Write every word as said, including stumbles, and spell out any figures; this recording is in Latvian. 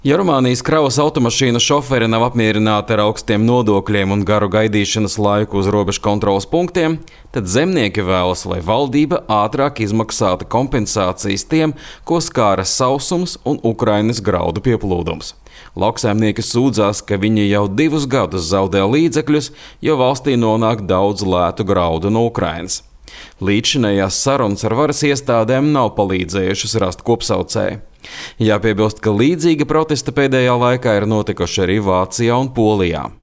Ja Rumānijas kravas automašīnu šoferi nav apmierināti ar augstiem nodokļiem un garu gaidīšanas laiku uz robežu kontroles punktiem, tad zemnieki vēlas, lai valdība ātrāk izmaksātu kompensācijas tiem, ko skāra sausums un Ukrainas graudu pieplūdums. Lauksaimnieki sūdzās, ka viņi jau divus gadus zaudē līdzekļus, jo valstī nonāk daudz lētu graudu no Ukrainas. Līdzšinējās sarunas ar varas iestādēm nav palīdzējušas rast kopsaucēju. Jāpiebilst, ka līdzīga protesta pēdējā laikā ir notikuši arī Vācijā un Polijā.